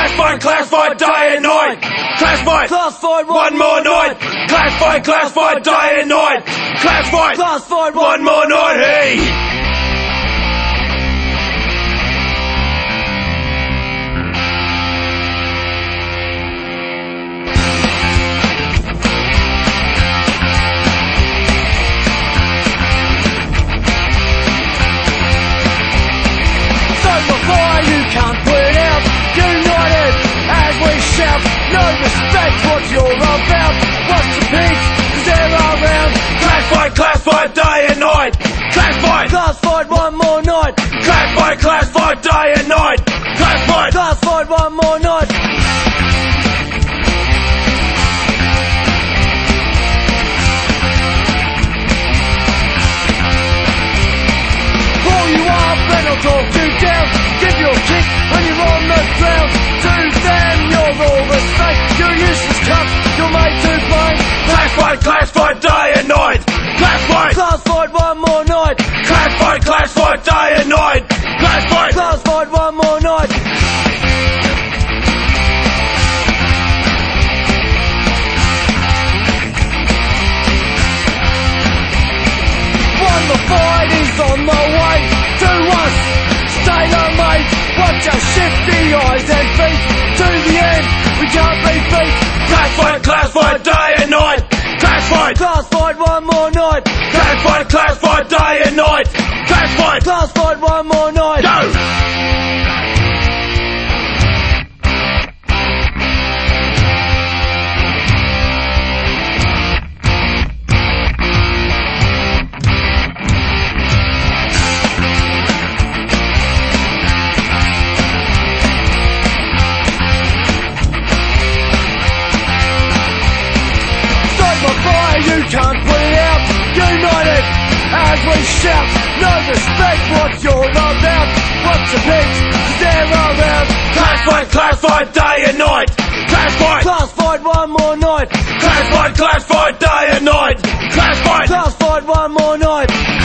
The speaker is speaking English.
Classified day and night. Classified one more night. Classified day and night. Classified one more night. Hey. No respect, what you're about. What's the peace? Is there around? Classified day and night. Classified one more night. Classified day and night. Classified one more night. Pull you up and I'll talk you down. Give you a kick when you're on the ground. To them you're all respect. You're useless cunt, you're made to blame. Classified day and night. Classified one more night. Classified day and night. Classified one more night. One the fight is on the way to us. Stay long, mate. Watch our shifty eyes and feet. To the end, we can't be beat. Classified day and night. Classified one more night. Classified day and night. Classified one more night. Go! You can't put it out. United as we shout. No respect, what you're about. What's the peace? Is there around? Classified day and night. Classified one more night. Classified day and night. Classified one more night.